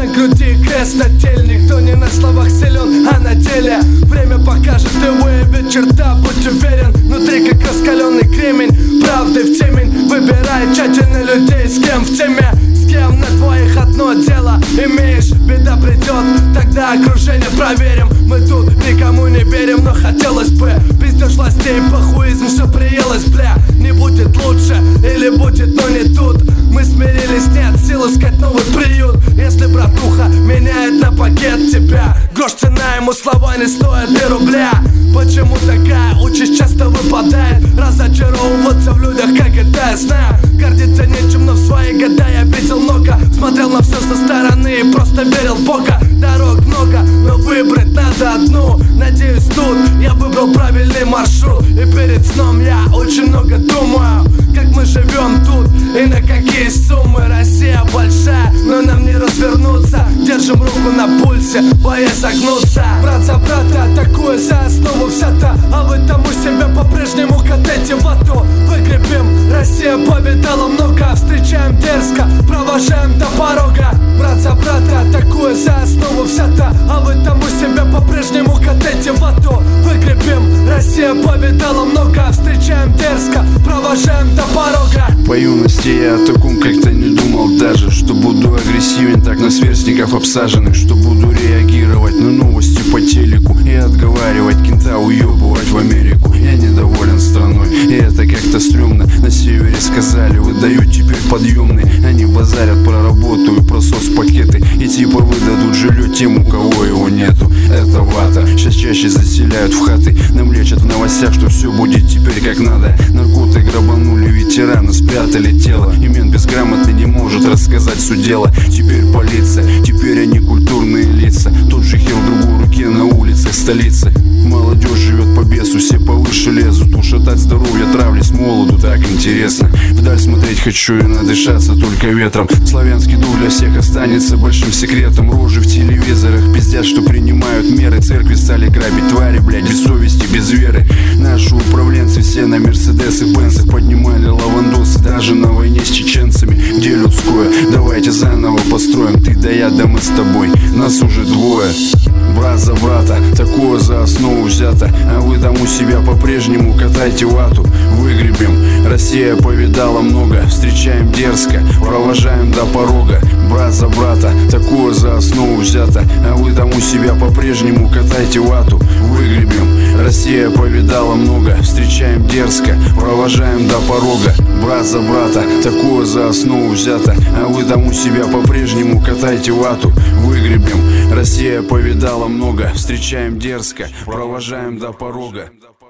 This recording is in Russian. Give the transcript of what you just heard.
на груди крест нательник. Кто не на словах силен, а на деле время покажет, ты выявит черта, будь уверен. Внутри как раскаленный кремень, правды в темень. Выбирай тщательно людей, с кем в теме, с кем на твоих одно дело имеешь. Беда придет, тогда окружение проверим. Мы тут никому не верим, но хотелось бы. Пиздеж властей, похуизм, все приелось, бля. Не будет лучше, или будет, но не тут. Мы смирились, нет сил искать новый приют. Если братуха меняет на пакет тебя, грош цена, ему слова не стоят и рубля. Почему такая участь часто выпадает? Разочаровываться в людях, как это я знаю. Гордиться нечем, но в свои года я видел много. Смотрел на все со стороны и просто верил в Бога. Дорог много, но выбрать надо одну. Надеюсь, тут я выбрал правильный маршрут. И перед сном я очень много думаю, как мы живем тут и на какие суммы. Россия большая, но нам не развернуться. Держим руку на пульсе, боясь согнуться. Брат за брата, атакуя за основу взята. А вы тому себя по-прежнему катайте вату. Выгребем, Россия повидала много. Встречаем дерзко, провожаем до порога. Брат за брата, атакуя за основу взята. А вы тому себя по-прежнему катайте вату. Выгребем, Россия повидала много. Встречаем дерзко, провожаем до порога. По юности я о таком как-то не думал даже, что буду агрессивен так на сверстников обсаженных, что буду реагировать на новости по телеку и отговаривать кента уебывать в Америку. Я недоволен страной, и это как-то стрёмно. На севере сказали, выдают теперь подъемные. Они базарят про работу и про соцпакеты, и типа выдадут жилье тем, у кого его нету. Это вата, сейчас чаще заселяют в хаты. Нам лечат в новостях, что все будет теперь как надо. Наркоты грабанули ветерана, спрятали тело, и мент безграмотный не может рассказать суть дела. Теперь полиция, теперь они культурные лица. Тот же хер в другой руке на улицах столицы. Молодежь живет по бесу, все повыше лезут. Ушатать здоровье, травли с молоду, так интересно. Вдаль смотреть хочу и надышаться только ветром. Славянский дух для всех останется большим секретом. Рожи в телевизорах пиздят, что принимают меры. Церкви стали грабить твари, блядь, без совести, без веры. Наши управленцы все на Мерседес и Бенцах поднимали лавандосы даже на войне с чеченцами. Где людское? Давайте заново построим. Ты да я, да мы с тобой, нас уже двое. Брат за брата, такое за основу взято. А вы там у себя по-прежнему катайте вату. Выгребем, Россия повидала много. Встречаем дерзко, провожаем до порога. Брат за брата, такое за основу взято. А вы там у себя по-прежнему катайте вату. Выгребем, Россия повидала много. Встречаем дерзко, провожаем до порога. Брат за брата, такое за основу взято. А вы там у себя по-прежнему катайте вату. Выгребем, Россия повидала много. Встречаем дерзко, провожаем до порога.